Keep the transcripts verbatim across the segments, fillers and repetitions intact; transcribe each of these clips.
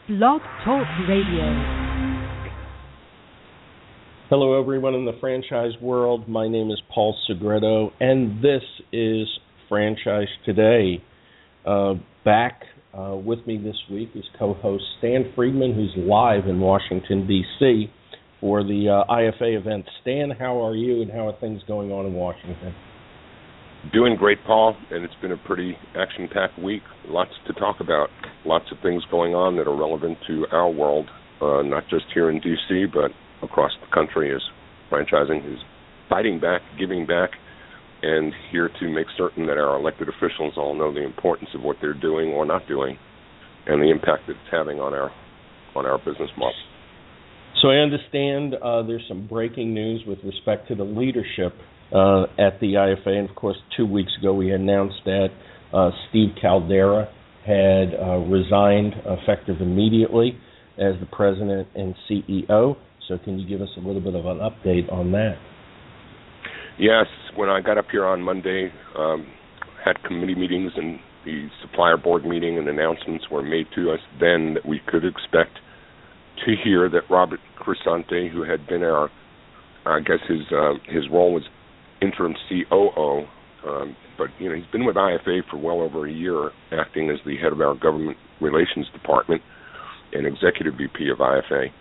Blog Talk Radio. Hello, everyone in the franchise world. My name is Paul Segreto, and this is Franchise Today. Uh, back uh, with me this week is co-host Stan Friedman, who's live in Washington, D C for the uh, I F A event. Stan, how are you, and how are things going on in Washington? Doing great, Paul, and it's been a pretty action-packed week. Lots to talk about. Lots of things going on that are relevant to our world, uh, not just here in D C, but across the country, as franchising is fighting back, giving back, and here to make certain that our elected officials all know the importance of what they're doing or not doing and the impact that it's having on our on our business model. So I understand uh, there's some breaking news with respect to the leadership uh, at the I F A, and of course two weeks ago we announced that uh, Steve Caldera had uh, resigned effective immediately as the president and C E O. So can you give us a little bit of an update on that? Yes, when I got up here on Monday, um, had committee meetings and the supplier board meeting, and announcements were made to us then that we could expect to hear that Robert Crescente, who had been our, I guess his uh, his role was interim C O O, um, but you know he's been with I F A for well over a year, acting as the head of our government relations department and executive V P of I F A.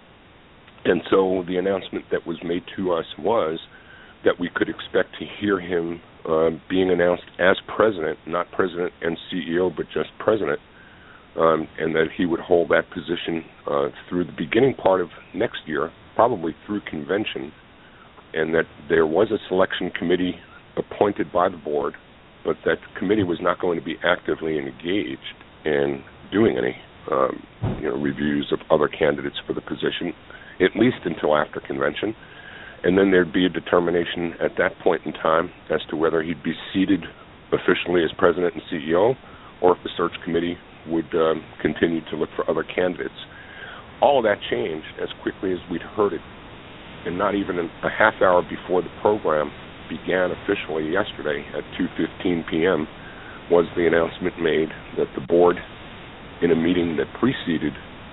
And so the announcement that was made to us was that we could expect to hear him uh, being announced as president, not president and C E O, but just president, um, and that he would hold that position uh, through the beginning part of next year, probably through convention, and that there was a selection committee appointed by the board, but that committee was not going to be actively engaged in doing any um, you know, reviews of other candidates for the position, at least until after convention. And then there'd be a determination at that point in time as to whether he'd be seated officially as president and C E O, or if the search committee would um, continue to look for other candidates. All of that changed as quickly as we'd heard it, and not even a half hour before the program began officially yesterday at two fifteen p.m. was the announcement made that the board, in a meeting that preceded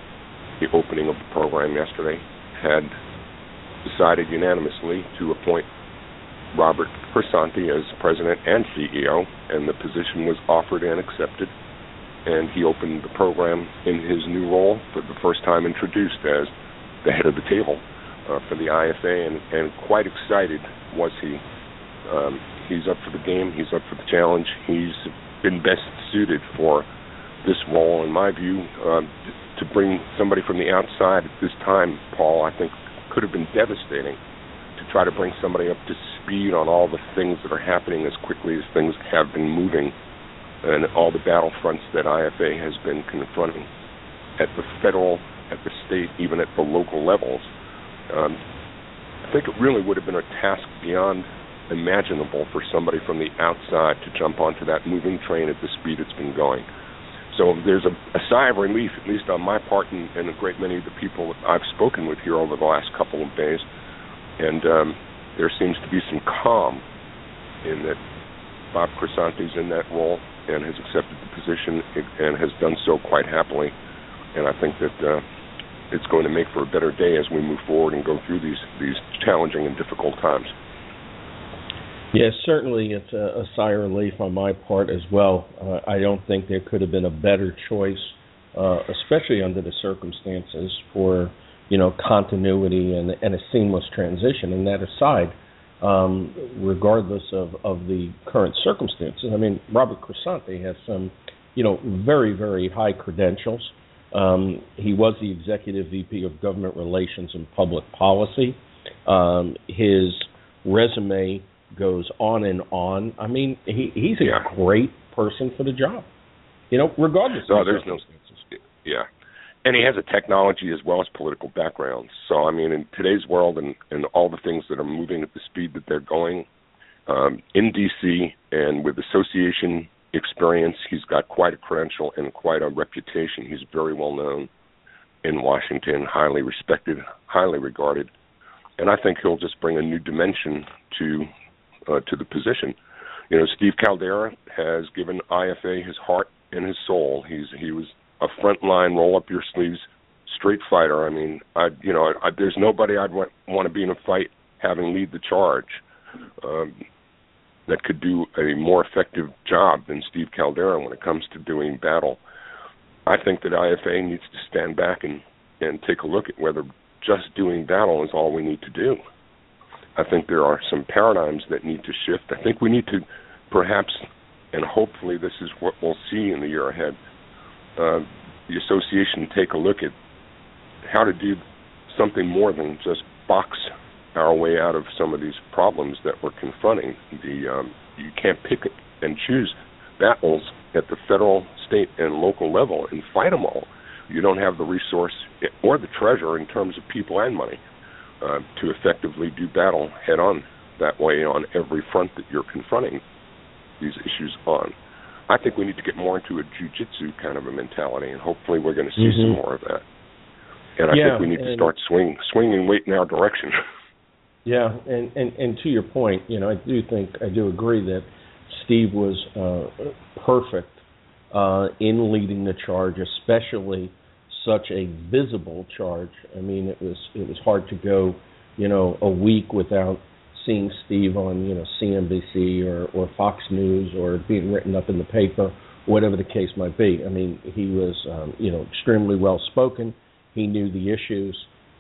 the opening of the program yesterday, had decided unanimously to appoint Robert Crescente as president and C E O, and the position was offered and accepted, and he opened the program in his new role for the first time, introduced as the head of the table uh, for the I F A, and, and quite excited was he. Um, he's up for the game, he's up for the challenge, he's been best suited for this role, in my view. Um, to bring somebody from the outside at this time, Paul, I think could have been devastating, to try to bring somebody up to speed on all the things that are happening as quickly as things have been moving, and all the battlefronts that I F A has been confronting at the federal, at the state, even at the local levels. Um, I think it really would have been a task beyond imaginable for somebody from the outside to jump onto that moving train at the speed it's been going. So there's a, a sigh of relief, at least on my part, and, and a great many of the people that I've spoken with here over the last couple of days. And um, there seems to be some calm in that Bob Crescente's in that role and has accepted the position and has done so quite happily. And I think that uh, it's going to make for a better day as we move forward and go through these, these challenging and difficult times. Yes, certainly it's a, a sigh of relief on my part as well. Uh, I don't think there could have been a better choice, uh, especially under the circumstances, for you know continuity and, and a seamless transition. And that aside, um, regardless of, of the current circumstances, I mean, Robert Crescente has some you know very, very high credentials. Um, he was the executive V P of Government Relations and Public Policy. Um, his resume goes on and on. I mean, he, he's a yeah. great person for the job, you know, regardless no, of there's circumstances. No, yeah. And he has a technology as well as political background. So, I mean, in today's world and, and all the things that are moving at the speed that they're going, um, in D C and with association experience, he's got quite a credential and quite a reputation. He's very well known in Washington, highly respected, highly regarded. And I think he'll just bring a new dimension to Uh, to the position. You know, Steve Caldera has given I F A his heart and his soul. He's he was a frontline roll-up-your-sleeves street fighter. I mean, I you know, I, there's nobody I'd want, want to be in a fight having lead the charge um, that could do a more effective job than Steve Caldera when it comes to doing battle. I think that I F A needs to stand back and, and take a look at whether just doing battle is all we need to do. I think there are some paradigms that need to shift. I think we need to perhaps, and hopefully this is what we'll see in the year ahead, uh, the association take a look at how to do something more than just box our way out of some of these problems that we're confronting. The um, you can't pick and choose battles at the federal, state, and local level and fight them all. You don't have the resource or the treasure in terms of people and money uh, to effectively do battle head on that way on every front that you're confronting these issues on. I think we need to get more into a jiu-jitsu kind of a mentality, and hopefully we're going to see mm-hmm. some more of that. And I yeah, think we need to start swinging, swinging weight in our direction. Yeah, and, and, and to your point, you know, I do think, I do agree that Steve was uh, perfect uh, in leading the charge, especially such a visible charge. I mean, it was it was hard to go, you know, a week without seeing Steve on, you know, C N B C or, or Fox News or being written up in the paper, whatever the case might be. I mean, he was, um, you know, extremely well-spoken. He knew the issues.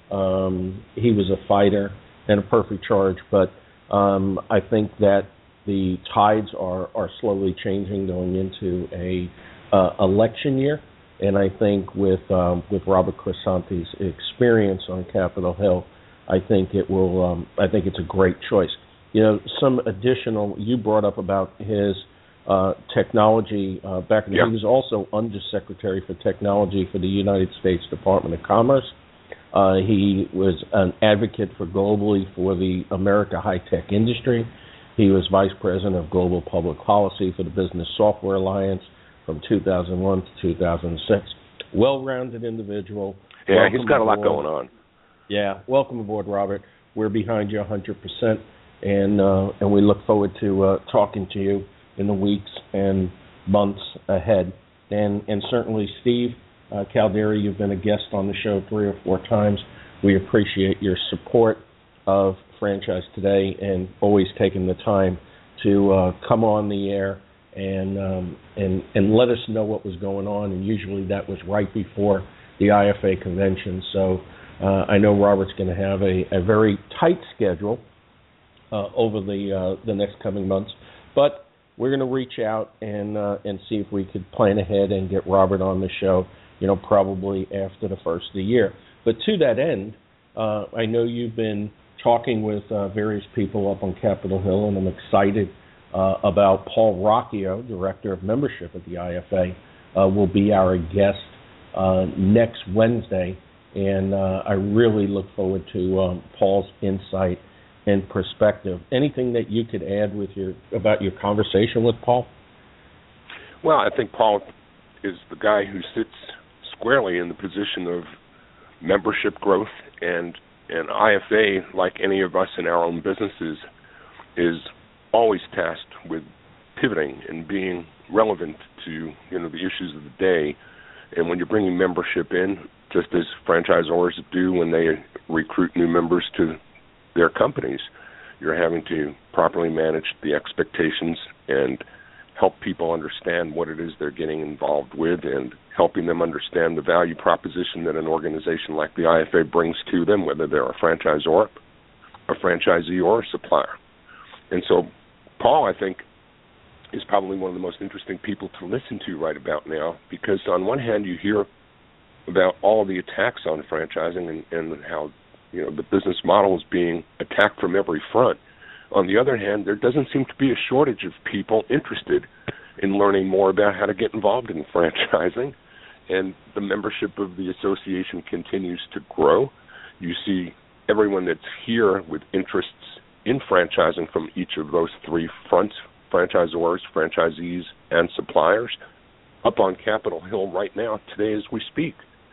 Um, he was a fighter and a perfect charge. But um, I think that the tides are, are slowly changing going into a uh, election year. And I think with um, with Robert Crisanti's experience on Capitol Hill, I think it will. Um, I think it's a great choice. You know, some additional you brought up about his uh, technology uh, background. Yeah. He was also Undersecretary for Technology for the United States Department of Commerce. Uh, he was an advocate for globally for the America high-tech industry. He was Vice President of Global Public Policy for the Business Software Alliance from two thousand one to two thousand six. Well-rounded individual. Yeah, Welcome he's got aboard. a lot going on. Yeah, welcome aboard, Robert. We're behind you one hundred percent, and uh, and we look forward to uh, talking to you in the weeks and months ahead. And and certainly, Steve uh, Caldera, you've been a guest on the show three or four times. We appreciate your support of Franchise Today and always taking the time to uh, come on the air and um, and and let us know what was going on. And usually that was right before the I F A convention. So uh, I know Robert's going to have a, a very tight schedule uh, over the uh, the next coming months, but we're going to reach out and uh, and see if we could plan ahead and get Robert on the show. You know, probably after the first of the year. But to that end, uh, I know you've been talking with uh, various people up on Capitol Hill, and I'm excited uh, about Paul Rocchio, Director of Membership at the I F A, uh, will be our guest uh, next Wednesday, and uh, I really look forward to um, Paul's insight and perspective. Anything that you could add with your about your conversation with Paul? Well, I think Paul is the guy who sits squarely in the position of membership growth, and and I F A, like any of us in our own businesses, is always tasked with pivoting and being relevant to, you know, the issues of the day. And when you're bringing membership in, just as franchisors do when they recruit new members to their companies, you're having to properly manage the expectations and help people understand what it is they're getting involved with, and helping them understand the value proposition that an organization like the I F A brings to them, whether they're a franchisor, a franchisee, or a supplier. And so Paul, I think, is probably one of the most interesting people to listen to right about now, because on one hand you hear about all the attacks on franchising and, and how, you know, the business model is being attacked from every front. On the other hand, there doesn't seem to be a shortage of people interested in learning more about how to get involved in franchising, and the membership of the association continues to grow. You see everyone that's here with interests in franchising from each of those three fronts, franchisors, franchisees, and suppliers, up on Capitol Hill right now, today as we speak.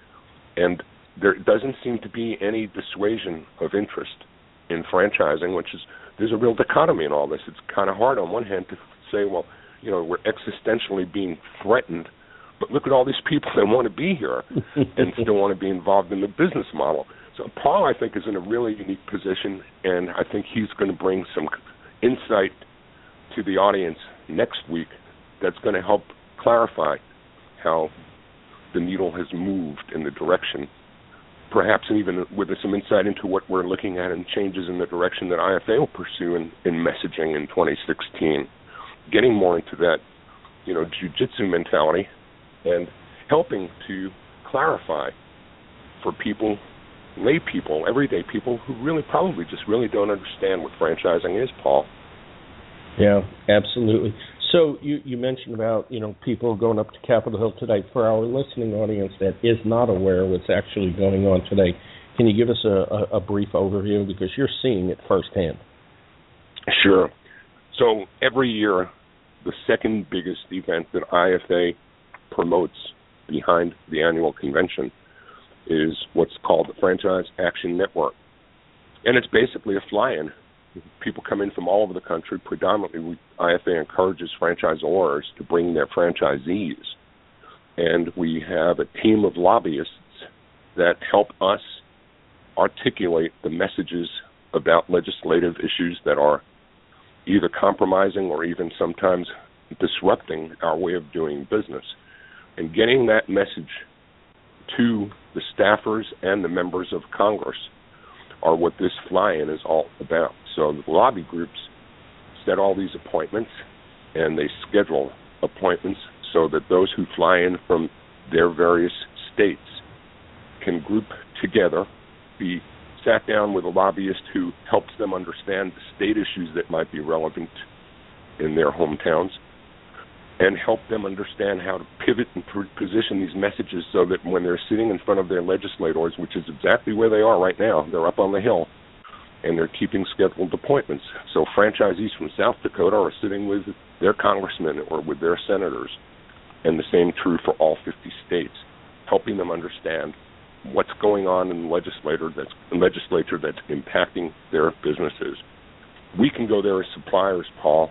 And there doesn't seem to be any dissuasion of interest in franchising, which is, there's a real dichotomy in all this. It's kind of hard on one hand to say, well, you know, we're existentially being threatened but look at all these people that want to be here and still want to be involved in the business model. So Paul, I think, is in a really unique position, and I think he's going to bring some insight to the audience next week that's going to help clarify how the needle has moved in the direction, perhaps even with some insight into what we're looking at and changes in the direction that I F A will pursue in, in messaging in twenty sixteen. Getting more into that, you know, jiu-jitsu mentality and helping to clarify for people, lay people, everyday people who really probably just really don't understand what franchising is, Paul. Yeah, absolutely. So you, you mentioned about, you know, people going up to Capitol Hill today. For our listening audience that is not aware of what's actually going on today, can you give us a, a, a brief overview, because you're seeing it firsthand? Sure. So every year, the second biggest event that I F A promotes behind the annual convention is what's called the Franchise Action Network. And it's basically a fly-in. People come in from all over the country. Predominantly, we, I F A encourages franchisors to bring their franchisees. And we have a team of lobbyists that help us articulate the messages about legislative issues that are either compromising or even sometimes disrupting our way of doing business. And getting that message to the staffers and the members of Congress are what this fly-in is all about. So the lobby groups set all these appointments, and they schedule appointments so that those who fly in from their various states can group together, be sat down with a lobbyist who helps them understand the state issues that might be relevant in their hometowns, and help them understand how to pivot and position these messages so that when they're sitting in front of their legislators, which is exactly where they are right now, they're up on the Hill, and they're keeping scheduled appointments. So franchisees from South Dakota are sitting with their congressmen or with their senators, and the same true for all fifty states, helping them understand what's going on in the legislature that's, the legislature that's impacting their businesses. We can go there as suppliers, Paul.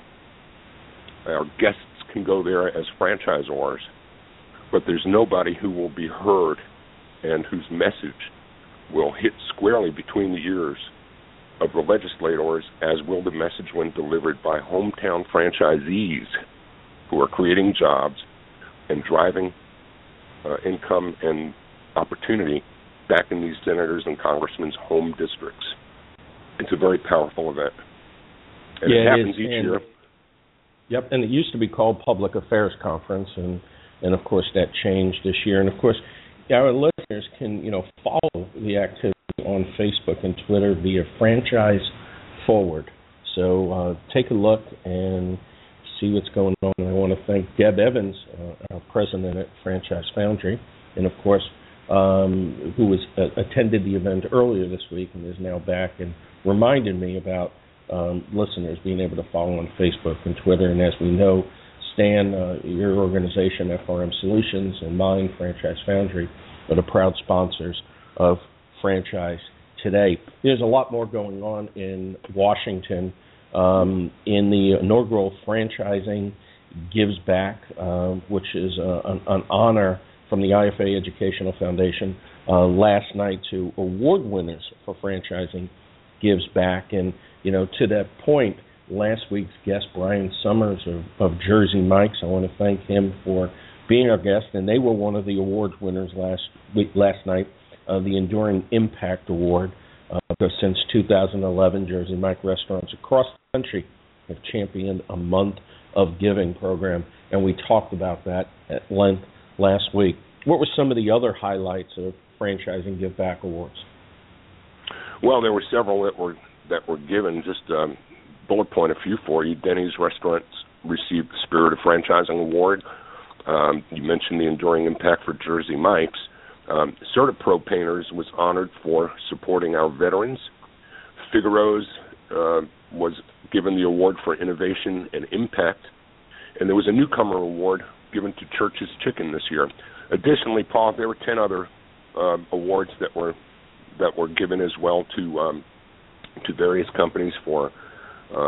Our guests can go there as franchisors, but there's nobody who will be heard and whose message will hit squarely between the ears of the legislators, as will the message when delivered by hometown franchisees who are creating jobs and driving uh, income and opportunity back in these senators' and congressmen's home districts. It's a very powerful event. And yeah, it happens it each and, year. Yep, and it used to be called Public Affairs Conference, and, and of course that changed this year. And of course, our listeners can, you know, follow the activity on Facebook and Twitter via Franchise Forward. So uh, take a look and see what's going on. And I want to thank Deb Evans, uh, our president at Franchise Foundry, and of course, um, who was uh, attended the event earlier this week and is now back and reminded me about um, listeners being able to follow on Facebook and Twitter. And as we know, Stan, uh, your organization, F R M Solutions, and mine, Franchise Foundry, are the proud sponsors of Franchise Today. There's a lot more going on in Washington. Um, in the inaugural Franchising Gives Back, uh, which is uh, an, an honor from the I F A Educational Foundation uh, last night to award winners for Franchising Gives Back. And, you know, to that point, last week's guest, Brian Summers of, of Jersey Mike's, I want to thank him for being our guest, and they were one of the awards winners last week, last night, uh, the Enduring Impact Award. Uh, because since two thousand eleven, Jersey Mike restaurants across the country have championed a month of giving program, and we talked about that at length last week. What were some of the other highlights of Franchising Give Back Awards? Well, there were several that were that were given. Just um, bullet point a few for you. Denny's Restaurants received the Spirit of Franchising Award. Um, you mentioned the Enduring Impact for Jersey Mike's. Um, CertaPro Painters was honored for supporting our veterans. Figaro's uh, was given the award for innovation and impact. And there was a newcomer award given to Church's Chicken this year. Additionally, Paul, there were ten other uh, awards that were that were given as well to um, to various companies for um,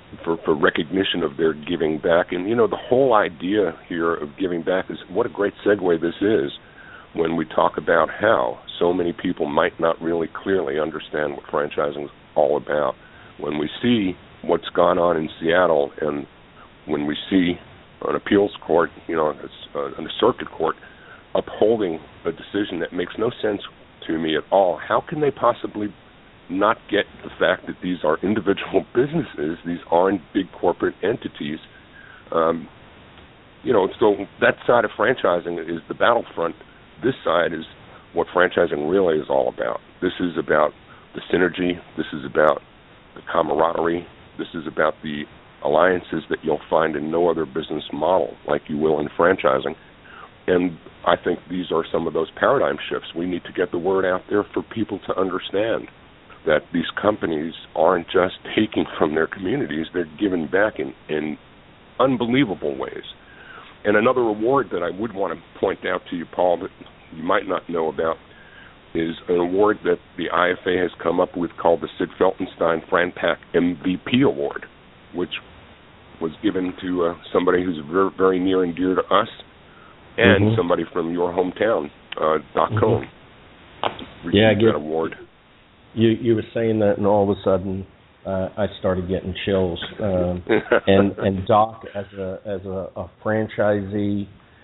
for, for recognition of their giving back. And, you know, the whole idea here of giving back is what a great segue this is when we talk about how so many people might not really clearly understand what franchising is all about. When we see what's gone on in Seattle, and when we see an appeals court, you know, a, a circuit court, upholding a decision that makes no sense to me at all, how can they possibly not get the fact that these are individual businesses, these aren't big corporate entities? Um, you know, so that side of franchising is the battlefront. This side is what franchising really is all about. This is about the synergy. This is about the camaraderie. This is about the alliances that you'll find in no other business model like you will in franchising. And I think these are some of those paradigm shifts. We need to get the word out there for people to understand that these companies aren't just taking from their communities, they're giving back in, in unbelievable ways. And another award that I would want to point out to you, Paul, that you might not know about, is an award that the I F A has come up with called the Sid Feltenstein FranPac M V P Award, which was given to uh, somebody who's very, very near and dear to us, and mm-hmm. somebody from your hometown, uh, Doc mm-hmm. Cohn, received yeah, I get, that award. You you were saying that, and all of a sudden uh, I started getting chills. Um, and and Doc, as a as a, a franchisee,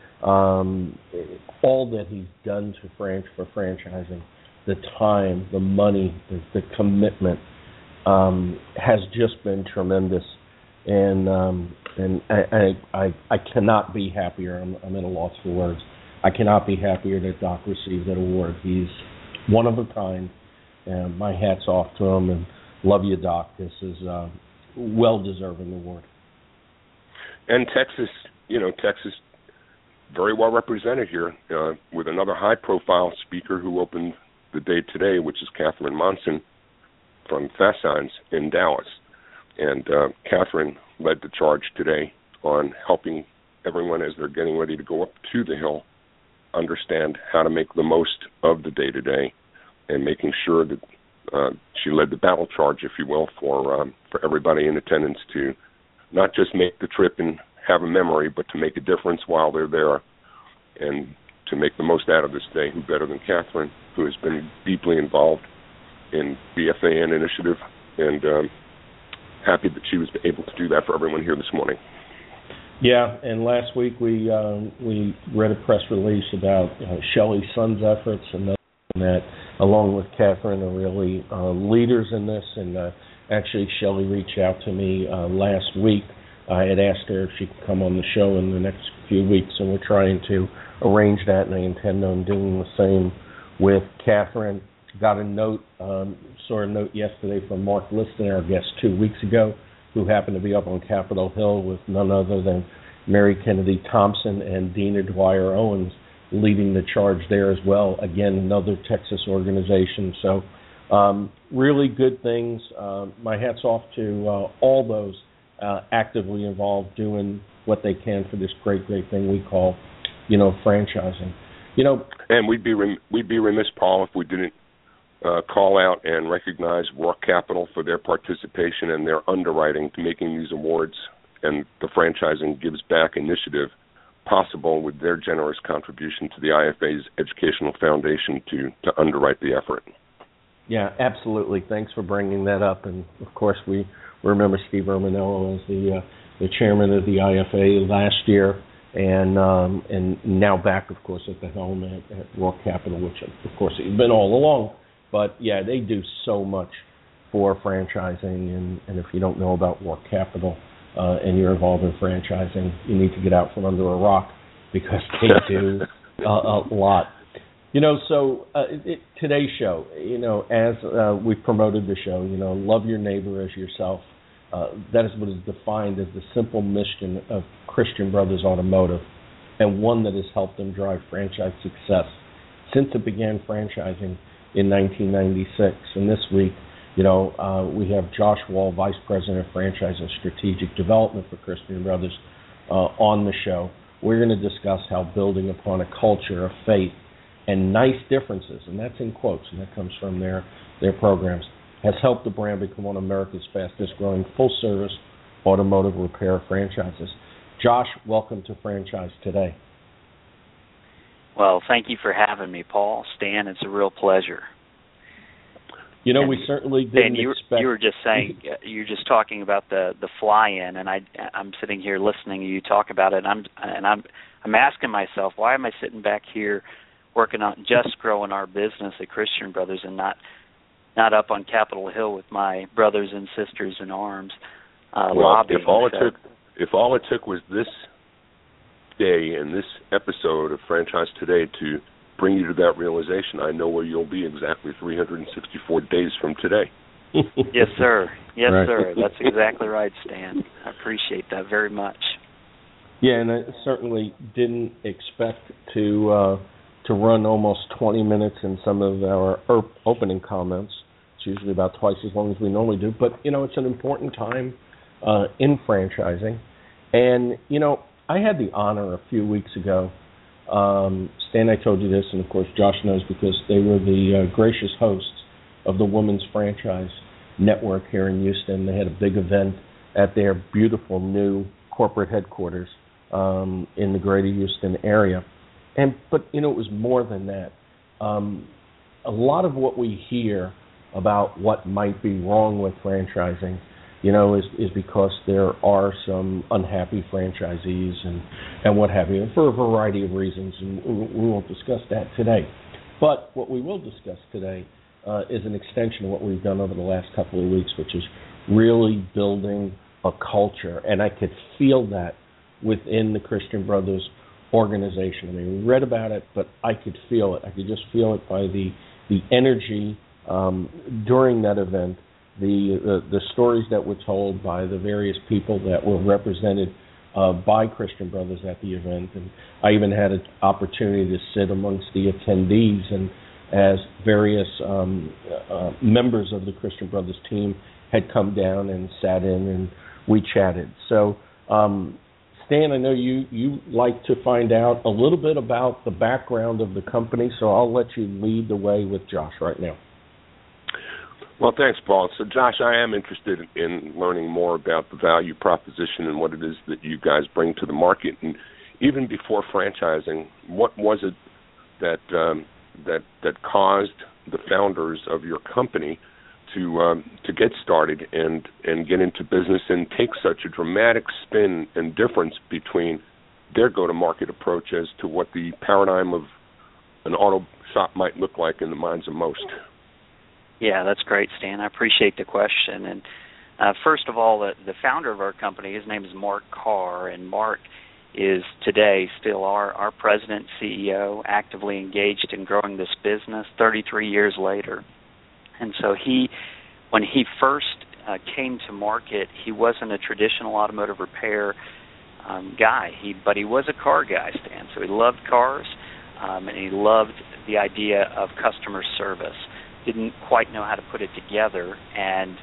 um, all that he's done to franch for franchising, the time, the money, the, the commitment, um, has just been tremendous. And um, and I, I I I cannot be happier. I'm I'm at a loss for words. I cannot be happier that Doc received that award. He's one of a kind, and my hat's off to him. And love you, Doc. This is a well-deserving award. And Texas, you know, Texas, very well represented here uh, with another high-profile speaker who opened the day today, which is Catherine Monson from Fast Signs in Dallas. And uh, Catherine led the charge today on helping everyone as they're getting ready to go up to the Hill understand how to make the most of the day-to-day, and making sure that uh, she led the battle charge, if you will, for um, for everybody in attendance to not just make the trip and have a memory, but to make a difference while they're there, and to make the most out of this day. Who better than Catherine, who has been deeply involved in the F A N initiative, and um, happy that she was able to do that for everyone here this morning. Yeah, and last week we um, we read a press release about uh, Shelley Sun's efforts, and that, along with Catherine, are really uh, leaders in this. And uh, actually, Shelley reached out to me uh, last week. I had asked her if she could come on the show in the next few weeks, and we're trying to arrange that, and I intend on doing the same with Catherine. Got a note, um, saw a note yesterday from Mark Liston, our guest two weeks ago, who happened to be up on Capitol Hill with none other than Mary Kennedy Thompson and Dina Dwyer Owens leading the charge there as well. Again, another Texas organization. So um, really good things. Uh, my hat's off to uh, all those uh, actively involved doing what they can for this great, great thing we call, you know, franchising. You know, and we'd be rem- we'd be remiss, Paul, if we didn't Uh, call out and recognize Roark Capital for their participation and their underwriting to making these awards and the Franchising Gives Back initiative possible with their generous contribution to the I F A's Educational Foundation to, to underwrite the effort. Yeah, absolutely. Thanks for bringing that up. And, of course, we remember Steve Ermanello as the, uh, the chairman of the I F A last year, and um, and now back, of course, at the helm at, at Roark Capital, which, of course, he's been all along. But, yeah, they do so much for franchising, and, and if you don't know about Roark Capital uh, and you're involved in franchising, you need to get out from under a rock, because they do a, a lot. You know, so uh, it, today's show, you know, as uh, we promoted the show, you know, love your neighbor as yourself. Uh, that is what is defined as the simple mission of Christian Brothers Automotive, and one that has helped them drive franchise success since it began franchising in nineteen ninety-six. And this week, you know, uh, we have Josh Wall, Vice President of Franchise and Strategic Development for Christian Brothers, uh, on the show. We're going to discuss how building upon a culture of faith and nice differences, and that's in quotes, and that comes from their, their programs, has helped the brand become one of America's fastest growing full-service automotive repair franchises. Josh, welcome to Franchise Today. Well, thank you for having me, Paul. Stan, it's a real pleasure. You know, and, we certainly didn't and you, expect... you were just saying, you were just talking about the, the fly-in, and I, I'm sitting here listening to you talk about it, and I'm and I'm I'm asking myself, why am I sitting back here working on just growing our business at Christian Brothers and not not up on Capitol Hill with my brothers and sisters in arms uh, well, lobbying? If all it so, took, if all it took was this day and this episode of Franchise Today to bring you to that realization, I know where you'll be exactly three hundred sixty-four days from today. Yes, sir. Yes, right. sir. That's exactly right, Stan. I appreciate that very much. Yeah, and I certainly didn't expect to uh, to run almost twenty minutes in some of our er- opening comments. It's usually about twice as long as we normally do. But, you know, it's an important time uh, in franchising. And, you know, I had the honor a few weeks ago, um, Stan, I told you this, and of course Josh knows because they were the uh, gracious hosts of the Women's Franchise Network here in Houston. They had a big event at their beautiful new corporate headquarters um, in the greater Houston area. And but, you know, it was more than that. Um, a lot of what we hear about what might be wrong with franchising you know, is, is because there are some unhappy franchisees and, and what have you, for a variety of reasons, and we won't discuss that today. But what we will discuss today uh, is an extension of what we've done over the last couple of weeks, which is really building a culture, and I could feel that within the Christian Brothers organization. I mean, we read about it, but I could feel it. I could just feel it by the, the energy um, during that event, The, the the stories that were told by the various people that were represented uh, by Christian Brothers at the event, and I even had an opportunity to sit amongst the attendees, and as various um, uh, members of the Christian Brothers team had come down and sat in, and we chatted. So, um, Stan, I know you you like to find out a little bit about the background of the company, so I'll let you lead the way with Josh right now. Well, thanks, Paul. So, Josh, I am interested in learning more about the value proposition and what it is that you guys bring to the market. And even before franchising, what was it that um, that that caused the founders of your company to um, to get started and, and get into business and take such a dramatic spin and difference between their go-to-market approach as to what the paradigm of an auto shop might look like in the minds of most? Yeah, that's great, Stan. I appreciate the question. And uh, first of all, the, the founder of our company, his name is Mark Carr, and Mark is today still our, our president, C E O, actively engaged in growing this business thirty-three years later. And so he, when he first uh, came to market, he wasn't a traditional automotive repair um, guy, he, but he was a car guy, Stan. So he loved cars, um, and he loved the idea of customer service. Didn't quite know how to put it together, and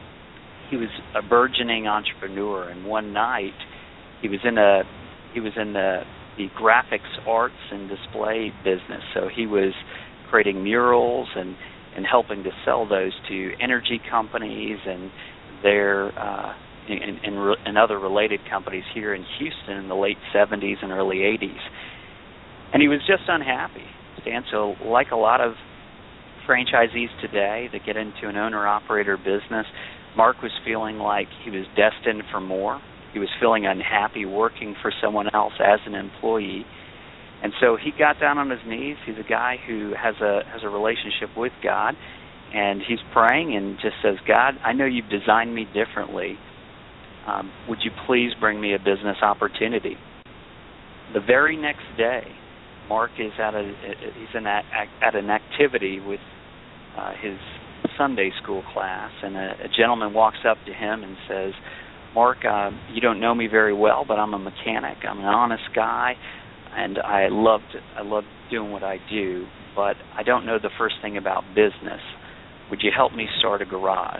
he was a burgeoning entrepreneur. And one night, he was in a he was in the the graphics arts and display business. So he was creating murals and, and helping to sell those to energy companies and their uh, and, and, and other related companies here in Houston in the late seventies and early eighties. And he was just unhappy, Stan. So like a lot of franchisees today that get into an owner-operator business, Mark was feeling like he was destined for more. He was feeling unhappy working for someone else as an employee. And so he got down on his knees. He's a guy who has a has a relationship with God, and he's praying and just says, God, I know you've designed me differently. Um, would you please bring me a business opportunity? The very next day, Mark is at a he's in a, at an activity with uh, his Sunday school class, and a, a gentleman walks up to him and says, Mark, uh, you don't know me very well, but I'm a mechanic. I'm an honest guy, and I love to, I love doing what I do, but I don't know the first thing about business. Would you help me start a garage?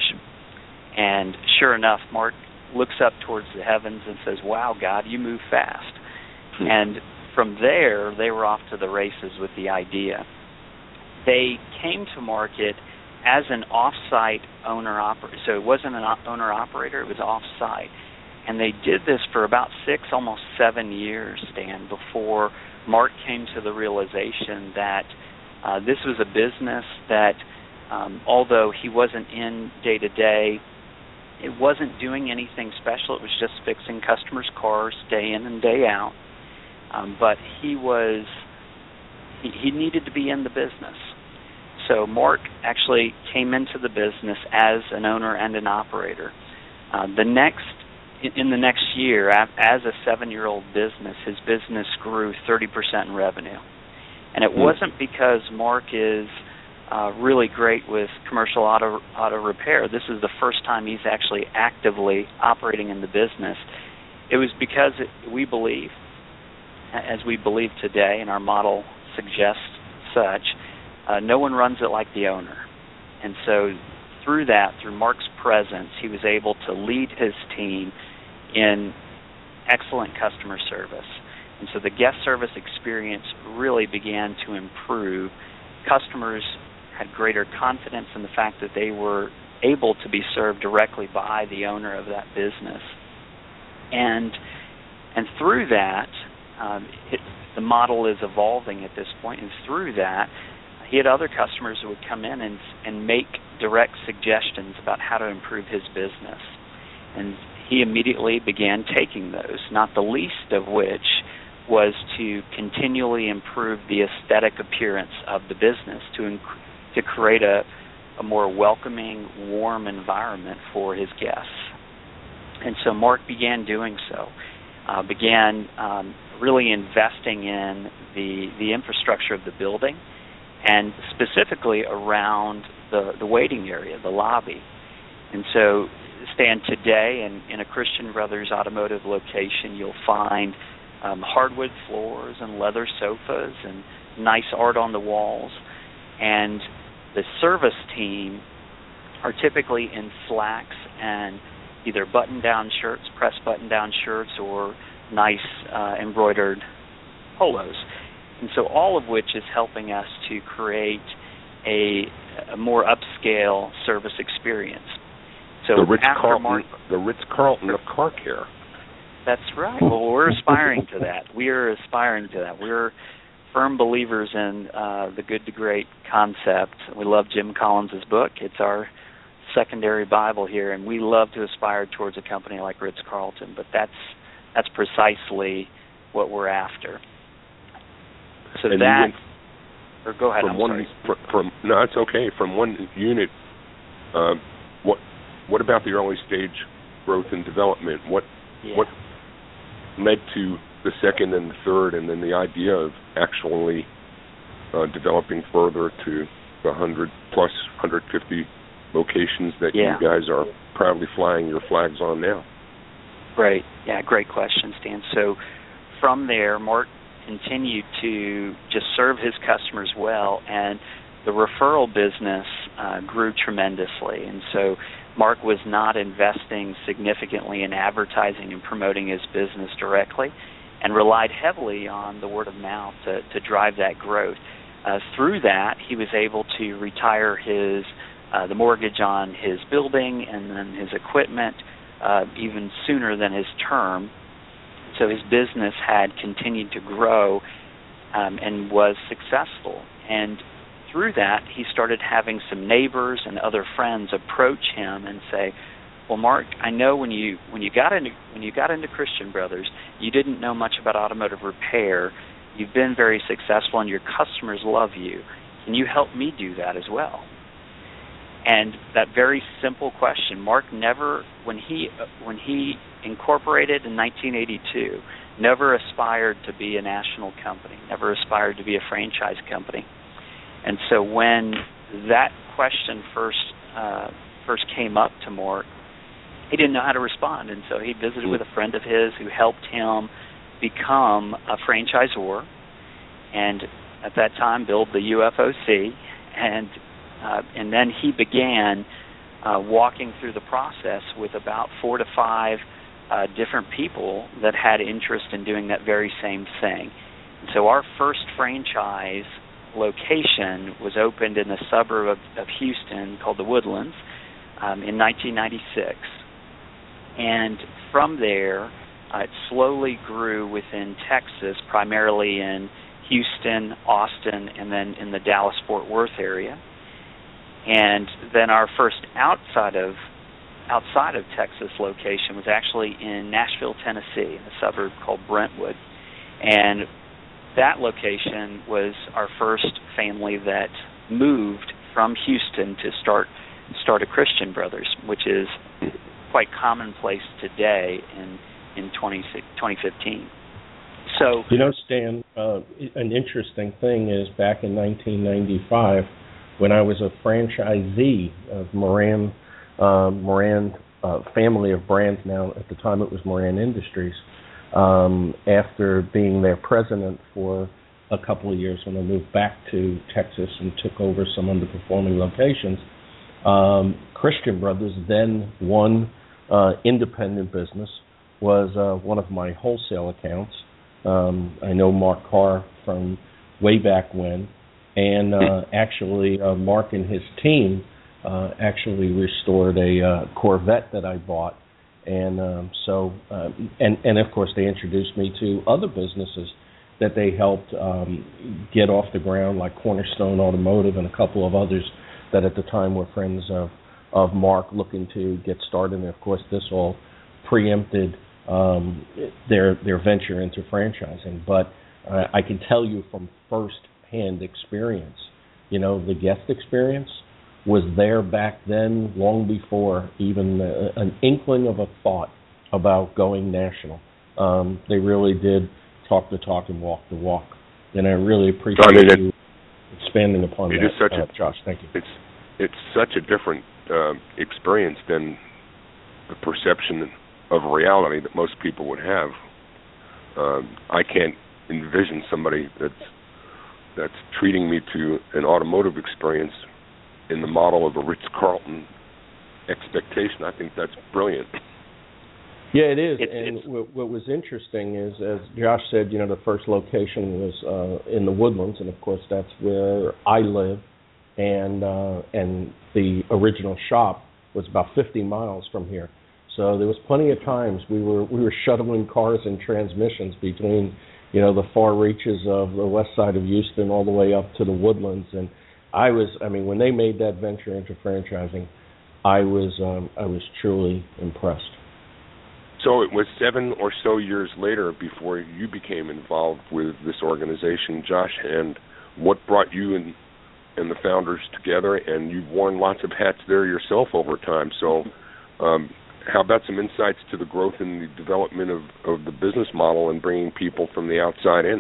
And sure enough, Mark looks up towards the heavens and says, wow, God, you move fast. Hmm. And from there, they were off to the races with the idea. They came to market as an off-site owner-operator. So it wasn't an owner-operator, it was off-site. And they did this for about six, almost seven years, Stan, before Mark came to the realization that uh, this was a business that, um, although he wasn't in day-to-day, it wasn't doing anything special. It was just fixing customers' cars day in and day out. Um, but he was, he, he needed to be in the business. So Mark actually came into the business as an owner and an operator. Uh, the next, in the next year, as a seven-year-old business, his business grew thirty percent in revenue. And it wasn't because Mark is uh, really great with commercial auto auto repair. This is the first time he's actually actively operating in the business. It was because it, we believe, as we believe today, and our model suggests such, uh, no one runs it like the owner. And so through that, through Mark's presence, he was able to lead his team in excellent customer service. And so the guest service experience really began to improve. Customers had greater confidence in the fact that they were able to be served directly by the owner of that business. And and through that, um, it, the model is evolving at this point, and through that, he had other customers who would come in and and make direct suggestions about how to improve his business. And he immediately began taking those, not the least of which was to continually improve the aesthetic appearance of the business, to inc- to create a, a more welcoming, warm environment for his guests. And so Mark began doing so, uh, began um, really investing in the the infrastructure of the building, and specifically around the, the waiting area, the lobby. And so, Stan, today in, in a Christian Brothers automotive location, you'll find um, hardwood floors and leather sofas and nice art on the walls. And the service team are typically in slacks and either button-down shirts, press button-down shirts, or nice uh, embroidered polos. And so all of which is helping us to create a, a more upscale service experience. So the Ritz Carlton, Mark, the Ritz Carlton of car care. That's right. Well, we're aspiring to that. We are aspiring to that. We're firm believers in uh, the good to great concept. We love Jim Collins' book. It's our secondary Bible here, and we love to aspire towards a company like Ritz Carlton. But that's that's precisely what we're after. So and that, or go ahead. From I'm one, sorry. From, from no, it's okay. From one unit, uh, what what about the early stage growth and development? What yeah. what led to the second and the third, and then the idea of actually uh, developing further to the hundred plus, one hundred fifty locations that yeah. you guys are proudly flying your flags on now? Great. Yeah, great question, Stan. So from there, Mark continued to just serve his customers well, and the referral business uh, grew tremendously. And so Mark was not investing significantly in advertising and promoting his business directly, and relied heavily on the word of mouth to, to drive that growth. Uh, through that, he was able to retire his uh, the mortgage on his building and then his equipment uh, even sooner than his term. So his business had continued to grow um, and was successful. And through that, he started having some neighbors and other friends approach him and say, "Well, Mark, I know when you when you got into when you got into Christian Brothers, you didn't know much about automotive repair. You've been very successful, and your customers love you. Can you help me do that as well?" And that very simple question, Mark never, when he when he incorporated in nineteen eighty-two, never aspired to be a national company, never aspired to be a franchise company. And so when that question first uh, first came up to Mark, he didn't know how to respond. And so he visited with a friend of his who helped him become a franchisor, and at that time build the U F O C, and uh, and then he began uh, walking through the process with about four to five uh, different people that had interest in doing that very same thing. And so our first franchise location was opened in the suburb of, of Houston called the Woodlands um, in nineteen ninety-six. And from there, uh, it slowly grew within Texas, primarily in Houston, Austin, and then in the Dallas-Fort Worth area. And then our first outside of outside of Texas location was actually in Nashville, Tennessee, in a suburb called Brentwood. And that location was our first family that moved from Houston to start start a Christian Brothers, which is quite commonplace today in in twenty fifteen. So, you know, Stan, uh, an interesting thing is back in nineteen ninety-five, when I was a franchisee of Moran, uh, Moran uh, family of brands. Now, at the time, it was Moran Industries. Um, after being their president for a couple of years, when I moved back to Texas and took over some underperforming locations, um, Christian Brothers, then one uh, independent business, was uh, one of my wholesale accounts. Um, I know Mark Carr from way back when, and uh, actually uh, Mark and his team uh, actually restored a uh, Corvette that I bought, and um, so uh, and and of course they introduced me to other businesses that they helped um, get off the ground, like Cornerstone Automotive and a couple of others that at the time were friends of of Mark, looking to get started. And of course, this all preempted Um, their their venture into franchising. But uh, I can tell you from first-hand experience, you know, the guest experience was there back then, long before even uh, an inkling of a thought about going national. Um, they really did talk the talk and walk the walk. And I really appreciate I mean, you it, expanding upon it that, is such uh, a, Josh. Thank you. It's, it's such a different uh, experience than the perception of reality that most people would have. Um, I can't envision somebody that's that's treating me to an automotive experience in the model of a Ritz-Carlton expectation. I think that's brilliant. Yeah, it is. It's, and it's, what, what was interesting is, as Josh said, you know, the first location was uh, in the Woodlands, and of course that's where I live, and uh, and the original shop was about fifty miles from here. So there was plenty of times we were we were shuttling cars and transmissions between, you know, the far reaches of the west side of Houston all the way up to the Woodlands. And I was, I mean, when they made that venture into franchising, I was um, I was truly impressed. So it was seven or so years later before you became involved with this organization, Josh. And what brought you and and the founders together? And you've worn lots of hats there yourself over time. So. Um, How about some insights to the growth and the development of, of the business model and bringing people from the outside in?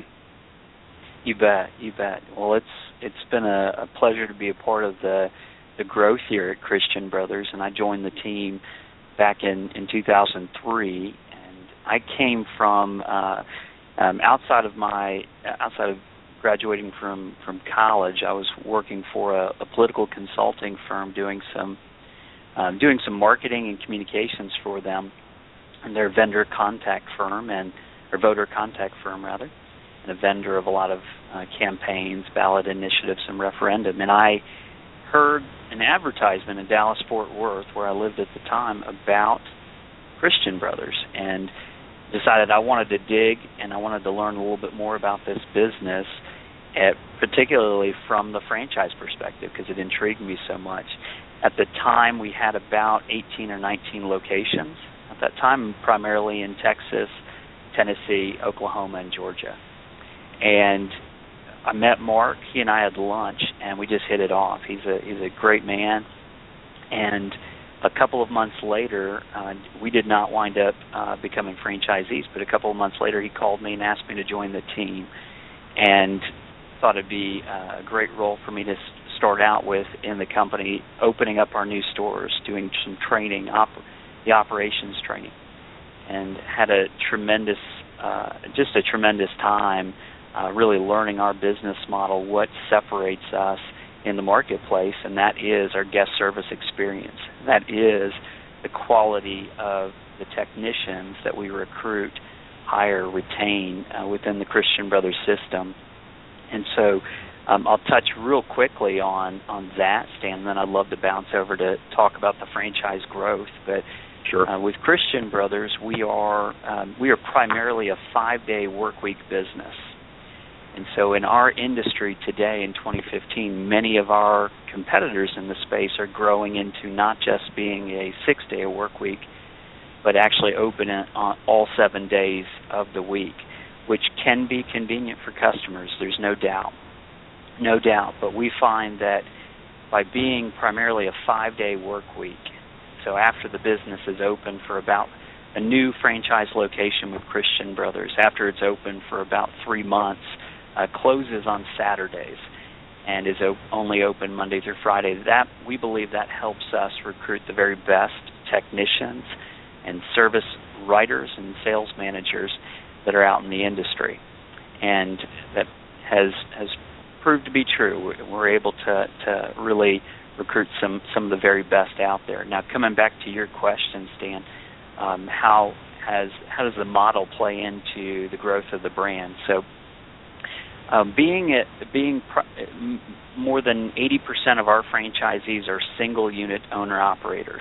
You bet, you bet. Well, it's it's been a, a pleasure to be a part of the the growth here at Christian Brothers, and I joined the team back in, in two thousand three, and I came from uh, um, outside of my outside of graduating from, from college. I was working for a, a political consulting firm doing some. Um, doing some marketing and communications for them and their vendor contact firm and or voter contact firm rather, and a vendor of a lot of uh, campaigns, ballot initiatives, and referendum. And I heard an advertisement in Dallas-Fort Worth, where I lived at the time, about Christian Brothers, and decided I wanted to dig and I wanted to learn a little bit more about this business, at, particularly from the franchise perspective, because it intrigued me so much. At the time, we had about eighteen or nineteen locations. At that time, primarily in Texas, Tennessee, Oklahoma, and Georgia. And I met Mark. He and I had lunch, and we just hit it off. He's a he's a great man. And a couple of months later, uh, we did not wind up uh, becoming franchisees, but a couple of months later, he called me and asked me to join the team, and thought it'd be uh, a great role for me to start out with in the company, opening up our new stores, doing some training, op- the operations training, and had a tremendous, uh, just a tremendous time uh, really learning our business model, what separates us in the marketplace, and that is our guest service experience. That is the quality of the technicians that we recruit, hire, retain uh, within the Christian Brothers system. And so um, I'll touch real quickly on, on that, Stan, and then I'd love to bounce over to talk about the franchise growth. But Sure. Uh, with Christian Brothers, we are um, we are primarily a five-day work week business. And so in our industry today in twenty fifteen, many of our competitors in the space are growing into not just being a six-day work week, but actually open it on all seven days of the week, which can be convenient for customers. There's no doubt. No doubt. But we find that by being primarily a five-day work week, so after the business is open for about a new franchise location with Christian Brothers, after it's open for about three months, uh, closes on Saturdays and is op- only open Monday through Friday, that we believe that helps us recruit the very best technicians and service writers and sales managers that are out in the industry. And that has has proved to be true. We're able to, to really recruit some, some of the very best out there. Now, coming back to your question, Stan, um, how has how does the model play into the growth of the brand? So, um, being it, being pr- more than eighty percent of our franchisees are single unit owner operators.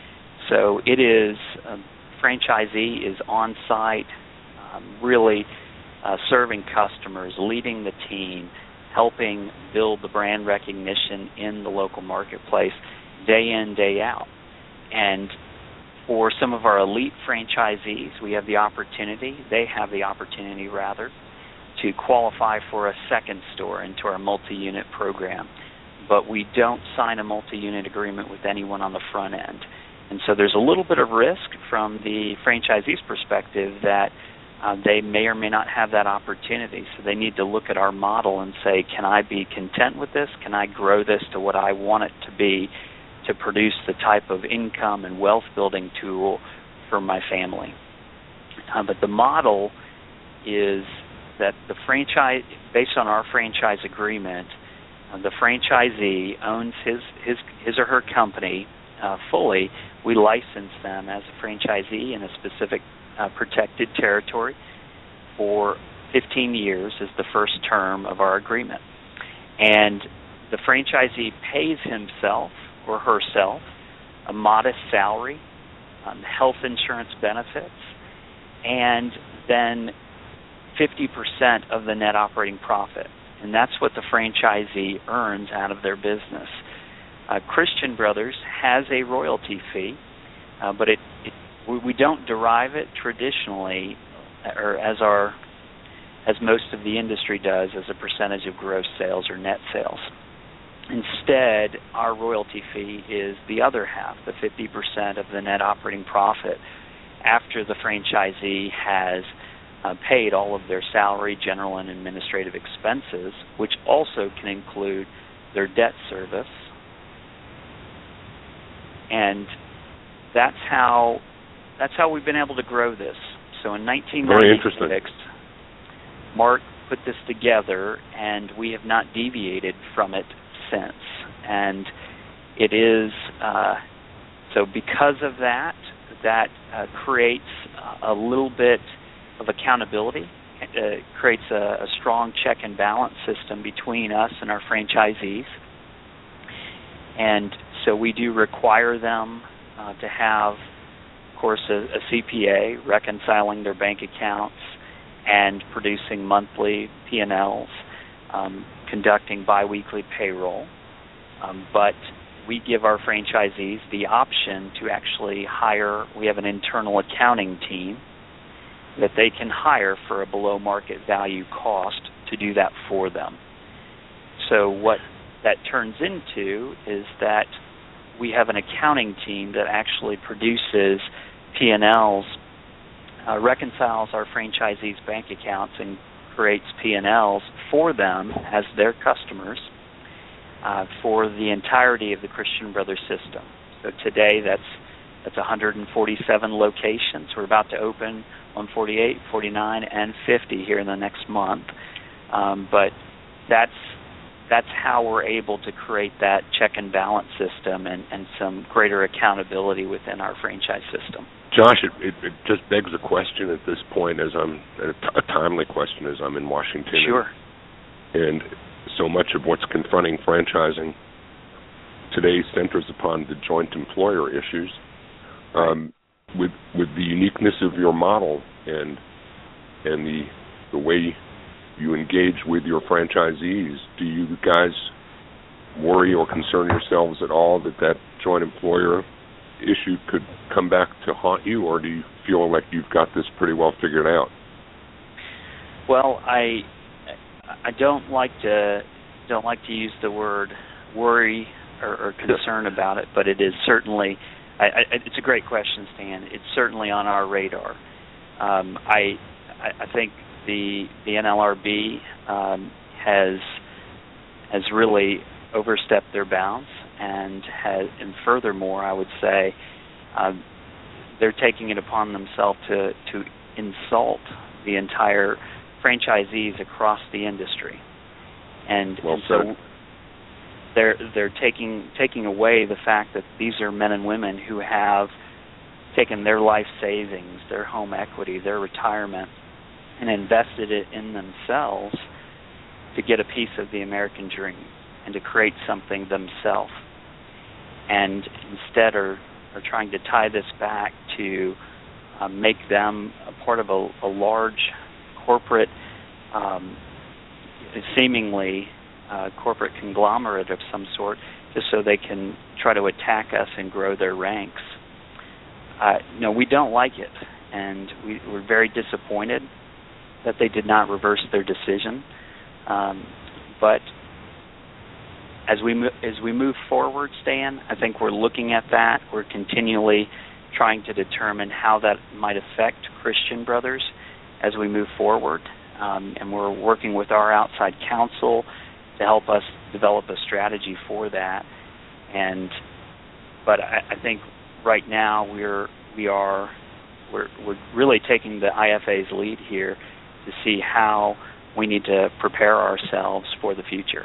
So it is um, franchisee is on site, um, really uh, serving customers, leading the team, helping build the brand recognition in the local marketplace day in, day out. And for some of our elite franchisees, we have the opportunity, they have the opportunity rather, to qualify for a second store into our multi-unit program. But we don't sign a multi-unit agreement with anyone on the front end. And so there's a little bit of risk from the franchisee's perspective that uh, they may or may not have that opportunity. So they need to look at our model and say, can I be content with this? Can I grow this to what I want it to be to produce the type of income and wealth building tool for my family? Uh, but the model is that the franchise, based on our franchise agreement, uh, the franchisee owns his, his, his or her company uh, fully. We license them as a franchisee in a specific uh, protected territory for fifteen years is the first term of our agreement. And the franchisee pays himself or herself a modest salary, um, health insurance benefits, and then fifty percent of the net operating profit. And that's what the franchisee earns out of their business. Uh, Christian Brothers has a royalty fee, uh, but it, it we, we don't derive it traditionally, or as our as most of the industry does, as a percentage of gross sales or net sales. Instead, our royalty fee is the other half, the fifty percent of the net operating profit, after the franchisee has uh, paid all of their salary, general, and administrative expenses, which also can include their debt service. And that's how that's how we've been able to grow this. So in nineteen ninety-six, Mark put this together, and we have not deviated from it since. And it is uh, so because of that, that uh, creates a little bit of accountability. It uh, creates a, a strong check and balance system between us and our franchisees. And so we do require them uh, to have, of course, a, a C P A reconciling their bank accounts and producing monthly P and Ls, um, conducting biweekly payroll. Um, but we give our franchisees the option to actually hire, we have an internal accounting team that they can hire for a below market value cost to do that for them. So what that turns into is that we have an accounting team that actually produces P and Ls, uh, reconciles our franchisees' bank accounts and creates P and Ls for them as their customers uh, for the entirety of the Christian Brothers system. So today that's that's one hundred forty-seven locations. We're about to open one forty-eight, forty-nine, and fifty here in the next month. Um, but that's that's how we're able to create that check and balance system and, and some greater accountability within our franchise system. Josh, it, it, it just begs a question at this point, as I'm a, t- a timely question, as I'm in Washington. Sure. And, and so much of what's confronting franchising today centers upon the joint employer issues. Um, with with the uniqueness of your model and and the the way you engage with your franchisees, do you guys worry or concern yourselves at all that that joint employer issue could come back to haunt you, or do you feel like you've got this pretty well figured out? Well, I I don't like to don't like to use the word worry or, or concern about it, but it is certainly I, I, it's a great question, Stan. It's certainly on our radar. Um, I I think the the N L R B um, has has really overstepped their bounds, and has, and furthermore, I would say um, they're taking it upon themselves to to insult the entire franchisees across the industry, and, well and so they're they're taking taking away the fact that these are men and women who have taken their life savings, their home equity, their retirement, and invested it in themselves to get a piece of the American dream and to create something themselves, and instead are are trying to tie this back to uh, make them a part of a, a large corporate, um, seemingly uh, corporate conglomerate of some sort, just so they can try to attack us and grow their ranks. Uh, no, we don't like it, and we, we're very disappointed that they did not reverse their decision. Um, but as we mo- as we move forward, Stan, I think we're looking at that. We're continually trying to determine how that might affect Christian Brothers as we move forward, um, and we're working with our outside counsel to help us develop a strategy for that. And but I, I think right now we're we are we're we're really taking the I F A's lead here to see how we need to prepare ourselves for the future.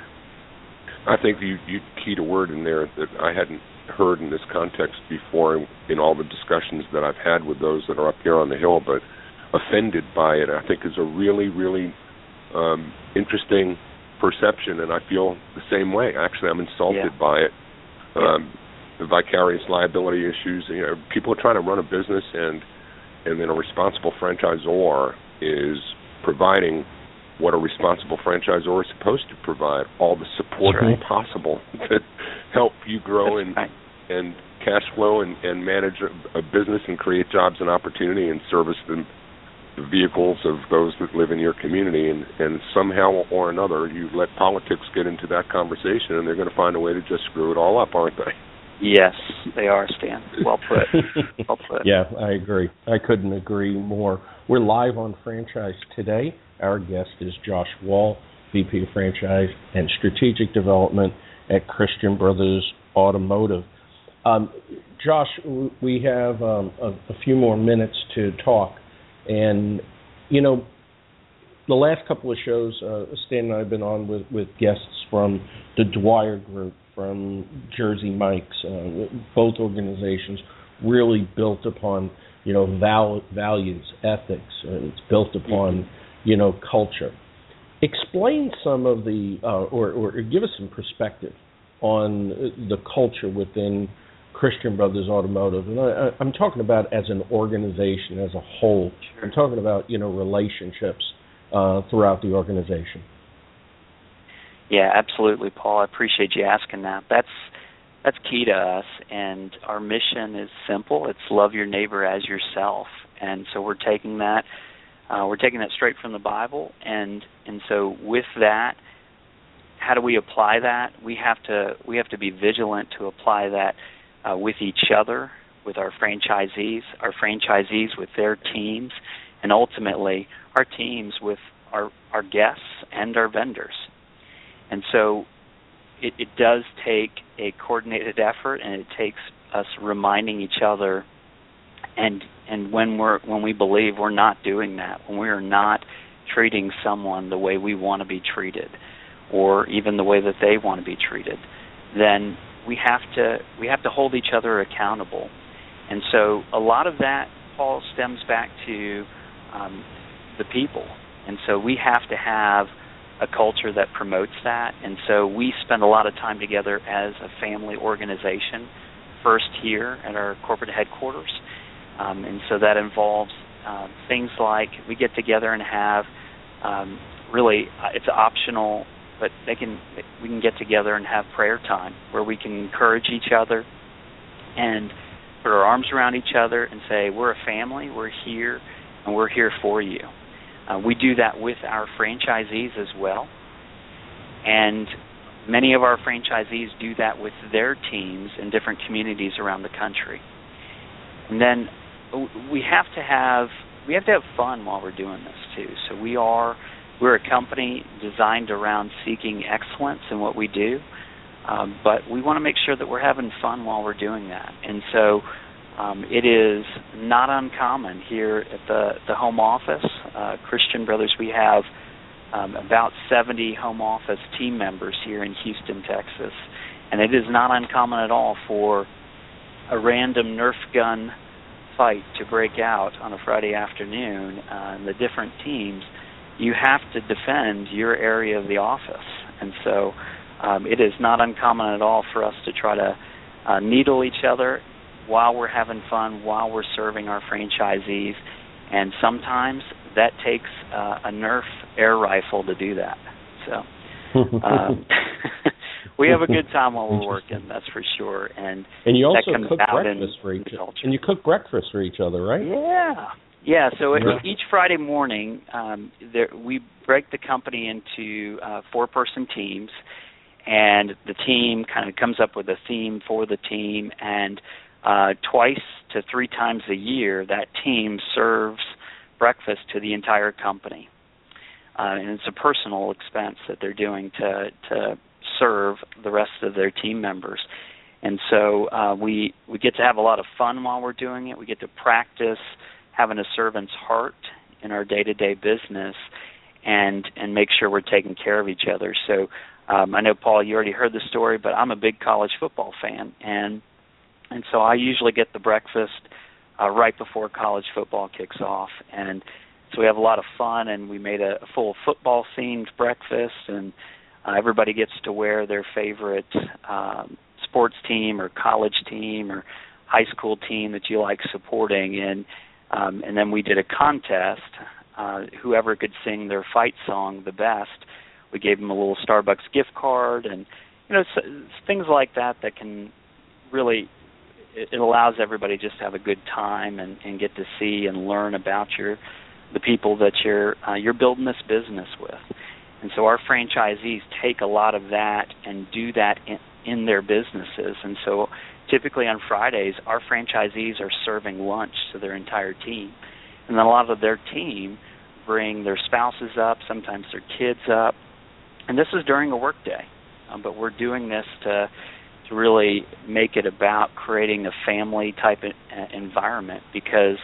I think you you keyed a word in there that I hadn't heard in this context before in, in all the discussions that I've had with those that are up here on the Hill, but offended by it, I think is a really, really um, interesting perception, and I feel the same way. Actually, I'm insulted yeah. by it. Um, yeah. The vicarious liability issues, you know, people are trying to run a business, and and then a responsible franchisor is providing what a responsible franchisor is supposed to provide, all the support right. possible to help you grow That's and right. and cash flow and, and manage a, a business and create jobs and opportunity and service the, the vehicles of those that live in your community. And, and somehow or another, you let politics get into that conversation, and they're going to find a way to just screw it all up, aren't they? Yes, they are, Stan. Well put. Well put. Yeah, I agree. I couldn't agree more. We're live on Franchise Today. Our guest is Josh Wall, V P of Franchise and Strategic Development at Christian Brothers Automotive. Um, Josh, we have um, a, a few more minutes to talk. And, you know, the last couple of shows, uh, Stan and I have been on with, with guests from the Dwyer Group, from Jersey Mike's, uh, both organizations really built upon, you know, val- values, ethics. Uh, it's built upon, you know, culture. Explain some of the, uh, or, or give us some perspective on the culture within Christian Brothers Automotive. And I, I'm talking about as an organization, as a whole. Sure. I'm talking about, you know, relationships uh, throughout the organization. Yeah, absolutely, Paul. I appreciate you asking that. That's that's key to us, and our mission is simple. It's love your neighbor as yourself, and so we're taking that uh, we're taking that straight from the Bible, and and so with that, how do we apply that? We have to we have to be vigilant to apply that uh, with each other, with our franchisees, our franchisees with their teams, and ultimately our teams with our our guests and our vendors. And so it, it does take a coordinated effort, and it takes us reminding each other. And and when we're when we believe we're not doing that, when we are not treating someone the way we want to be treated, or even the way that they want to be treated, then we have to we have to hold each other accountable. And so a lot of that, Paul, stems back to um, the people. And so we have to have a culture that promotes that. And so we spend a lot of time together as a family organization, first here at our corporate headquarters, Um, and so that involves uh, things like we get together and have um, really uh, it's optional, but they can we can get together and have prayer time where we can encourage each other and put our arms around each other and say, we're a family, we're here, and we're here for you. Uh, we do that with our franchisees as well. And many of our franchisees do that with their teams in different communities around the country. And then we have to have we have to have fun while we're doing this too. So we are we're a company designed around seeking excellence in what we do, um, but we want to make sure that we're having fun while we're doing that. And so um, it is not uncommon here at the the home office, uh, Christian Brothers. We have Um, about seventy home office team members here in Houston, Texas. And it is not uncommon at all for a random Nerf gun fight to break out on a Friday afternoon. Uh, and the different teams, you have to defend your area of the office. And so um, it is not uncommon at all for us to try to uh, needle each other while we're having fun, while we're serving our franchisees. And sometimes that takes uh, a Nerf air rifle to do that. So um, we have a good time while we're working, that's for sure. And and you also that comes cook out breakfast in for each culture. and you cook breakfast for each other, right? Yeah, yeah. So yeah. each Friday morning, um, there, we break the company into uh, four-person teams, and the team kind of comes up with a theme for the team, and uh, twice to three times a year, that team serves breakfast to the entire company. Uh, and it's a personal expense that they're doing to to serve the rest of their team members. And so uh, we we get to have a lot of fun while we're doing it. We get to practice having a servant's heart in our day-to-day business and and make sure we're taking care of each other. So um, I know, Paul, you already heard the story, but I'm a big college football fan. And, and so I usually get the breakfast Uh, right before college football kicks off. And so we have a lot of fun, and we made a, a full football-themed breakfast, and uh, everybody gets to wear their favorite um, sports team or college team or high school team that you like supporting. And um, and then we did a contest. Uh, whoever could sing their fight song the best, we gave them a little Starbucks gift card, and you know, it's, it's things like that that can really it allows everybody just to have a good time and, and get to see and learn about your the people that you're uh, you're building this business with. And so our franchisees take a lot of that and do that in, in their businesses. And so typically on Fridays, our franchisees are serving lunch to their entire team. And then a lot of their team bring their spouses up, sometimes their kids up. And this is during a work day. Um, but we're doing this to to really make it about creating a family type of environment, because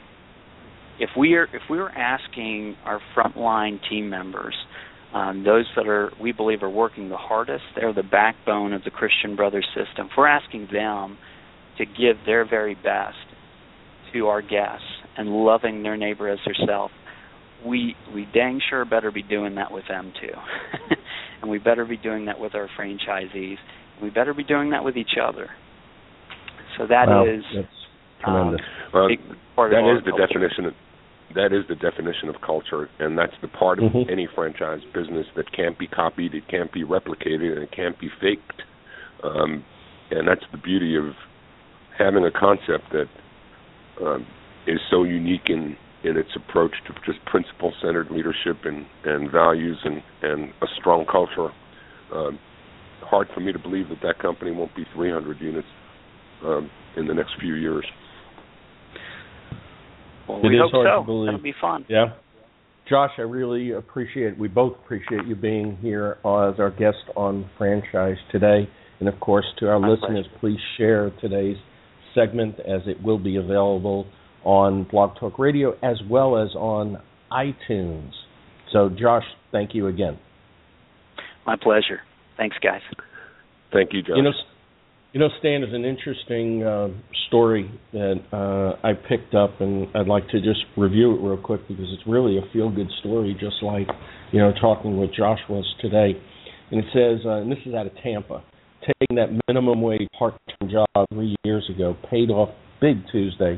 if we are if we were asking our frontline team members, um, those that are we believe are working the hardest, they're the backbone of the Christian Brothers system. If we're asking them to give their very best to our guests and loving their neighbor as herself, we we dang sure better be doing that with them too. And we better be doing that with our franchisees. We better be doing that with each other. So that wow, is tremendous. Um, well, big part that of is the culture. definition of that is the definition of culture, and that's the part of mm-hmm. any franchise business that can't be copied, it can't be replicated, and it can't be faked. Um, and that's the beauty of having a concept that um, is so unique in, in its approach to just principle-centered leadership and, and values and, and a strong culture. Um, hard for me to believe that that company won't be three hundred units um, in the next few years. Well, it we is hope hard so. to believe. That'll be fun. Yeah. Josh, I really appreciate, we both appreciate you being here uh, as our guest on Franchise Today. And, of course, to our My listeners, pleasure. please share today's segment, as it will be available on Blog Talk Radio as well as on iTunes. So, Josh, thank you again. My pleasure. Thanks, guys. Thank you, Josh. You know, you know, Stan, is an interesting uh, story that uh, I picked up, and I'd like to just review it real quick because it's really a feel-good story, just like, you know, talking with Josh was today. And it says, uh, and this is out of Tampa, taking that minimum wage part-time job three years ago paid off big Tuesday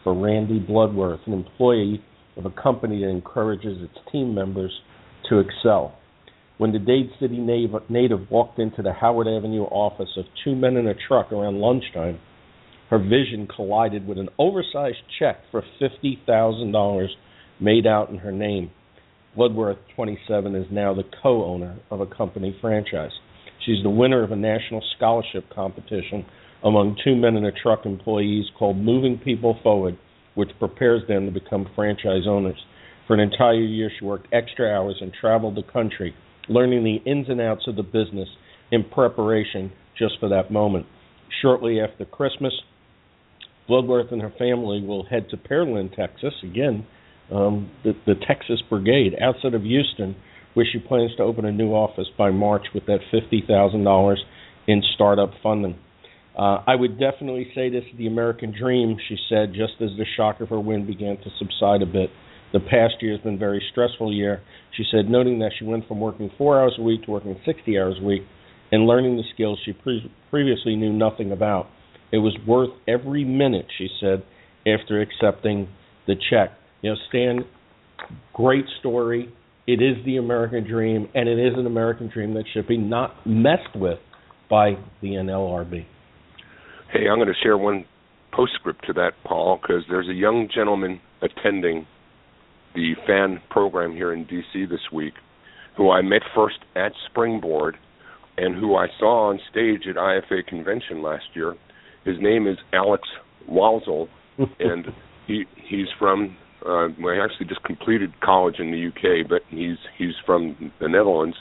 for Randy Bloodworth, an employee of a company that encourages its team members to excel. When the Dade City native walked into the Howard Avenue office of Two Men in a Truck around lunchtime, her vision collided with an oversized check for fifty thousand dollars made out in her name. Bloodworth, twenty-seven, is now the co-owner of a company franchise. She's the winner of a national scholarship competition among Two Men in a Truck employees called Moving People Forward, which prepares them to become franchise owners. For an entire year, she worked extra hours and traveled the country, learning the ins and outs of the business in preparation just for that moment. Shortly after Christmas, Bloodworth and her family will head to Pearland, Texas, again, um, the, the Texas Brigade, outside of Houston, where she plans to open a new office by March with that fifty thousand dollars in startup funding. Uh, I would definitely say this is the American dream, she said, just as the shock of her win began to subside a bit. The past year has been a very stressful year, she said, noting that she went from working four hours a week to working sixty hours a week and learning the skills she pre- previously knew nothing about. It was worth every minute, she said, after accepting the check. You know, Stan, great story. It is the American dream, and it is an American dream that should be not messed with by the N L R B. Hey, I'm going to share one postscript to that, Paul, because there's a young gentleman attending the fan program here in D C this week who I met first at Springboard and who I saw on stage at I F A convention last year. His name is Alex Walzel, and he he's from, uh, well, he actually just completed college in the U K, but he's he's from the Netherlands,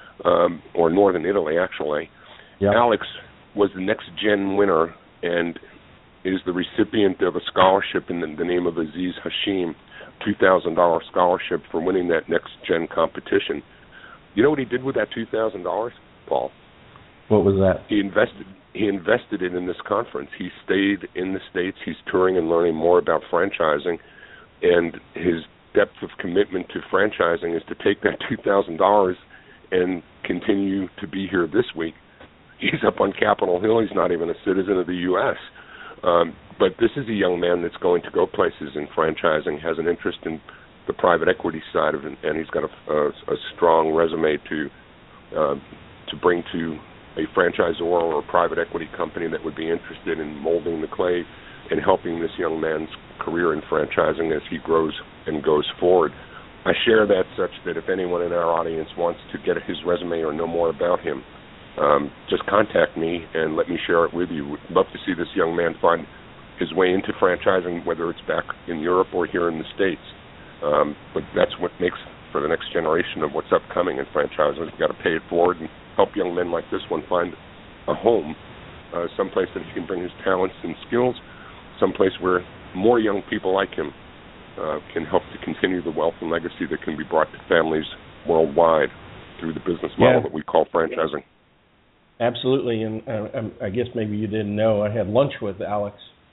um, or northern Italy, actually. Yep. Alex was the Next Gen winner and is the recipient of a scholarship in the, the name of Aziz Hashim, two thousand dollars scholarship for winning that Next Gen competition. You know what he did with that two thousand dollars, Paul? What was that? He invested he invested it in this conference. He stayed in the States. He's touring and learning more about franchising, and his depth of commitment to franchising is to take that two thousand dollars and continue to be here this week. He's up on Capitol Hill. He's not even a citizen of the U S Um, but this is a young man that's going to go places in franchising, has an interest in the private equity side of it, and he's got a, a, a strong resume to uh, to bring to a franchisor or a private equity company that would be interested in molding the clay and helping this young man's career in franchising as he grows and goes forward. I share that such that if anyone in our audience wants to get his resume or know more about him, um, just contact me and let me share it with you. We'd love to see this young man find his way into franchising, whether it's back in Europe or here in the States. Um, but that's what makes for the next generation of what's upcoming in franchising. We've got to pay it forward and help young men like this one find a home, uh, someplace that he can bring his talents and skills, someplace where more young people like him uh, can help to continue the wealth and legacy that can be brought to families worldwide through the business model yeah. that we call franchising. Absolutely, and uh, I guess maybe you didn't know, I had lunch with Alex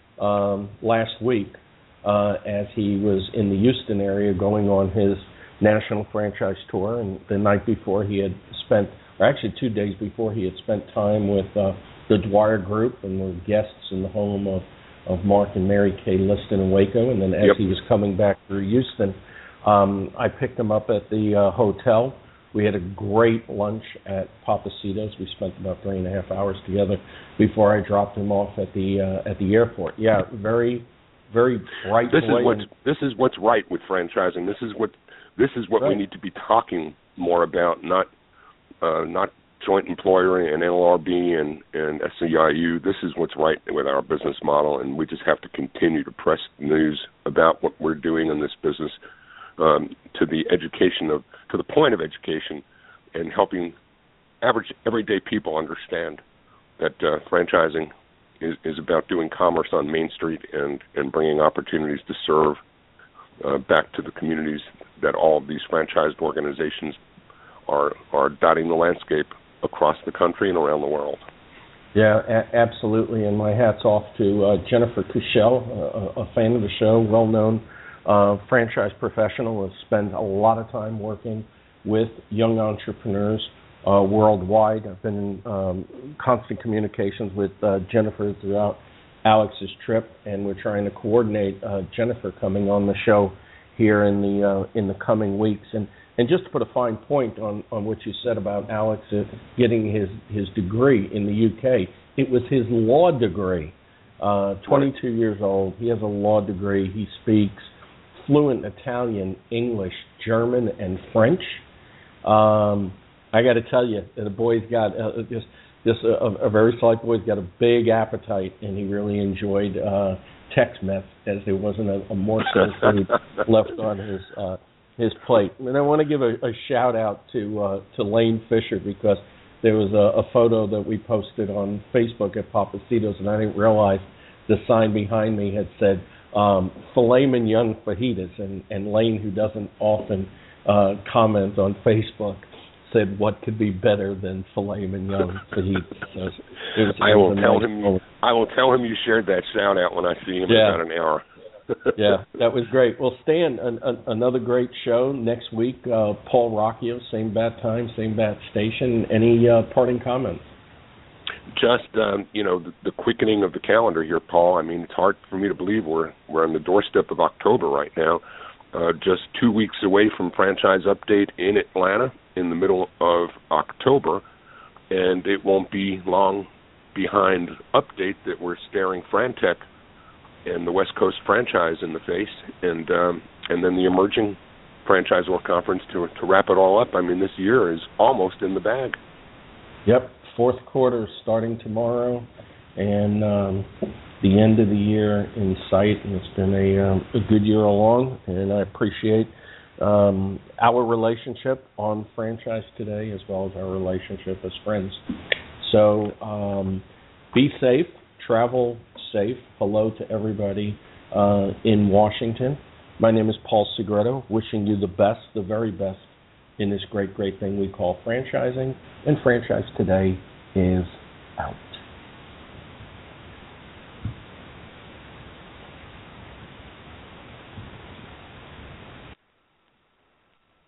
um, last week uh, as he was in the Houston area going on his national franchise tour, and the night before he had spent, or actually two days before, he had spent time with uh, the Dwyer Group and were guests in the home of, of Mark and Mary Kay Liston in Waco, and then as yep. he was coming back through Houston, um, I picked him up at the uh, hotel. We had a great lunch at Papacitos. We spent about three and a half hours together before I dropped him off at the uh, at the airport. Yeah, very, very bright. This boy. is what's this is what's right with franchising. This is what this is what right. we need to be talking more about, not uh, not joint employer and N L R B and and S E I U. This is what's right with our business model, and we just have to continue to press news about what we're doing in this business um, to the education of. to the point of education and helping average everyday people understand that uh, franchising is, is about doing commerce on Main Street and, and bringing opportunities to serve uh, back to the communities that all of these franchised organizations are are dotting the landscape across the country and around the world. Yeah, a- absolutely, and my hat's off to uh, Jennifer Kushel, a, a fan of the show, well-known Uh, franchise professional, has spent a lot of time working with young entrepreneurs uh, worldwide. I've been in um, constant communications with uh, Jennifer throughout Alex's trip, and we're trying to coordinate uh, Jennifer coming on the show here in the uh, in the coming weeks. And, and just to put a fine point on, on what you said about Alex uh, getting his, his degree in the U K, it was his law degree. Uh, twenty-two years old, he has a law degree. He speaks fluent Italian, English, German, and French. Um, I got to tell you, the boy's got uh, just just a, a very slight boy's got a big appetite, and he really enjoyed uh, Tex-Mex, as there wasn't a, a morsel of food left on his uh, his plate. And I want to give a, a shout out to uh, to Lane Fisher, because there was a, a photo that we posted on Facebook at Papacitos, and I didn't realize the sign behind me had said um, filet mignon fajitas, and, and Lane, who doesn't often uh, comment on Facebook, said what could be better than filet mignon fajitas. So it was, I it will was tell nice him. moment. I will tell him you shared that shout out when I see him Yeah. in about an hour. Yeah, that was great. Well, Stan, an, an, another great show next week. Uh, Paul Rocchio, same bat time, same bat station. Any uh, parting comments? Just um, you know, the, the quickening of the calendar here, Paul. I mean, it's hard for me to believe we're we're on the doorstep of October right now. Uh, just two weeks away from Franchise Update in Atlanta in the middle of October, and it won't be long behind Update that we're staring Frantech and the West Coast franchise in the face, and um, and then the emerging Franchise World Conference to to wrap it all up. I mean, this year is almost in the bag. Yep, fourth quarter starting tomorrow, and um, the end of the year in sight. And it's been a, um, a good year along, and I appreciate um, our relationship on Franchise Today, as well as our relationship as friends. So um, be safe, travel safe. Hello to everybody uh, in Washington. My name is Paul Segreto, wishing you the best, the very best in this great, great thing we call franchising. And Franchise Today is out.